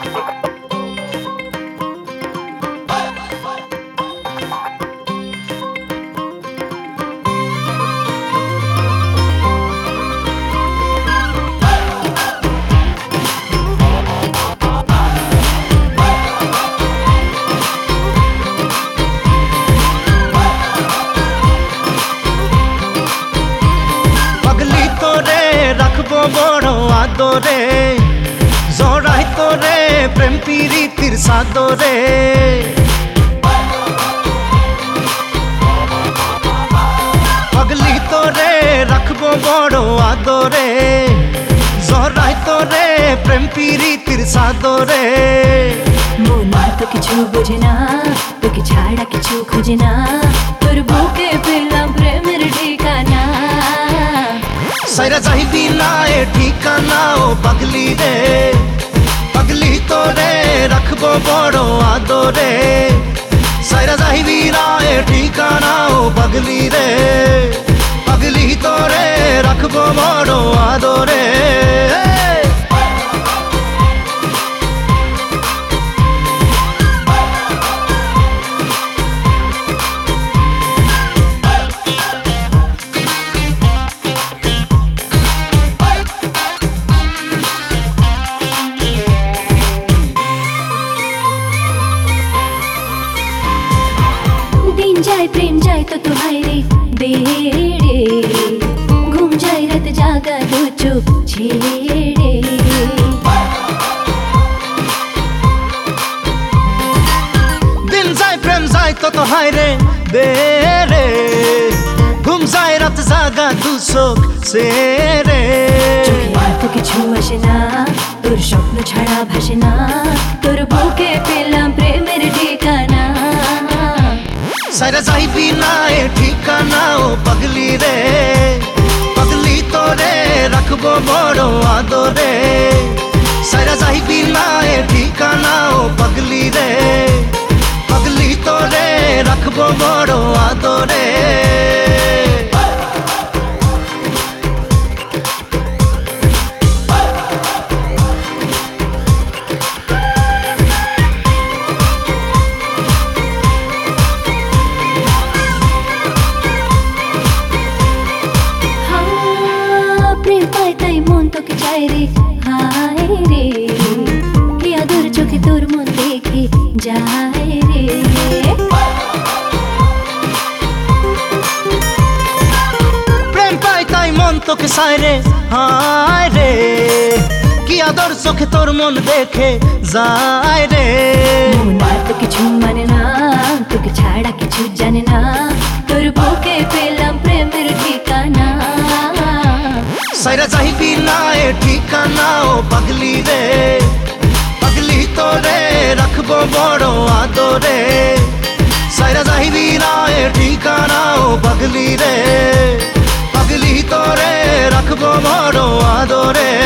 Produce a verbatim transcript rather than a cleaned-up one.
বড় আদরে জড়াই তোরে প্রেম প্রীতির সাদরে পাগলি তোরে রাখবো বড় আদরে জড়াই তোরে প্রেম প্রীতির সাদরে মন তো কিছু বোঝে না তোকে ছাড়া কিছু খোঁজে না তোর বুকে পেলাম প্রেমের ঠিকানা সাইরা যাইবি না এ ঠিকানা ও পাগলি রে পাগলি তোরে রাখবো বড় আদরে সাইরা যাইবি না এ ঠিকানা ও পাগলি রে পাগলি তোরে রাখবো বড় আদরে जाए प्रेम जाए तो तुम्हारे बेड़े घूम जाए रात जागा दो चुप छेड़े दिन जाए प्रेम जाए तो तुम्हारे बेड़े घूम जाए रात जागा दो चुप छेड़े तो কিছু আসে না তোর স্বপ্ন ছাড়া ভাসে না তোর বুকে পেলাম প্রেমের ঠিকানা সাইরা যাইবি না এ ঠিকানা ও পাগলি রে পাগলি তোরে রাখবো বড় আদরে সাইরা যাইবি না এ ঠিকানা ও পাগলি রে পাগলি তোরে রাখবো বড় আদরে তোকে চাই রে হায় রে কি আদর চোখে তোর মন দেখে যায় রে প্রেম পাই তাই মন তোকে চাই রে হায় রে কি আদর চোখে তোর মন দেখে যায় রে মন তো কিছু মানে না তোকে ছাড়া কিছু জানে না তোর বুকে পেলাম প্রেমের ঠিকানা সাইরা যাইবি না এ ঠিকানা ও পাগলি রে পাগলি তোরে রাখবো বড় আদরে সাইরা যাইবি না এ ঠিকানা ও পাগলি রে পাগলি তোরে রাখবো বড় আদরে।